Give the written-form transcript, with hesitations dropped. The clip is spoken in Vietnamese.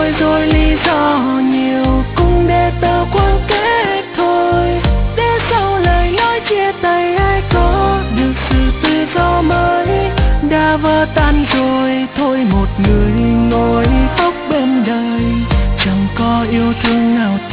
thôi rồi lý do nhiều cùng để tờ quan kết thôi, để sau lời nói chia tay ai có được sự tự do mới. Đã vỡ tan rồi thôi một người ngồi khóc bên đời, chẳng có yêu thương nào